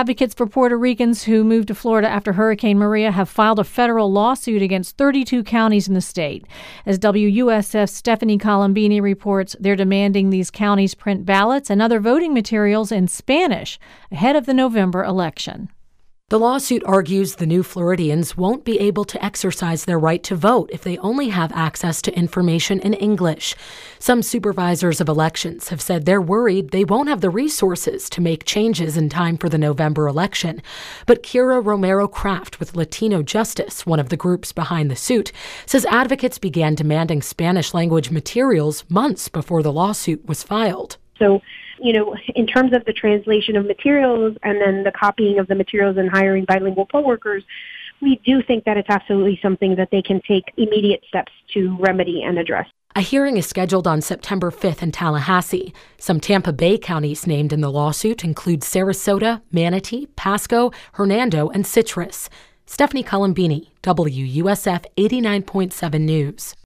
Advocates for Puerto Ricans who moved to Florida after Hurricane Maria have filed a federal lawsuit against 32 counties in the state. As WUSF's Stephanie Colombini reports, they're demanding these counties print ballots and other voting materials in Spanish ahead of the November election. The lawsuit argues the new Floridians won't be able to exercise their right to vote if they only have access to information in English. Some supervisors of elections have said they're worried they won't have the resources to make changes in time for the November election. But Kira Romero-Kraft with Latino Justice, one of the groups behind the suit, says advocates began demanding Spanish-language materials months before the lawsuit was filed. So, in terms of the translation of materials and then the copying of the materials and hiring bilingual poll workers, we do think that it's absolutely something that they can take immediate steps to remedy and address. A hearing is scheduled on September 5th in Tallahassee. Some Tampa Bay counties named in the lawsuit include Sarasota, Manatee, Pasco, Hernando, and Citrus. Stephanie Colombini, WUSF 89.7 News.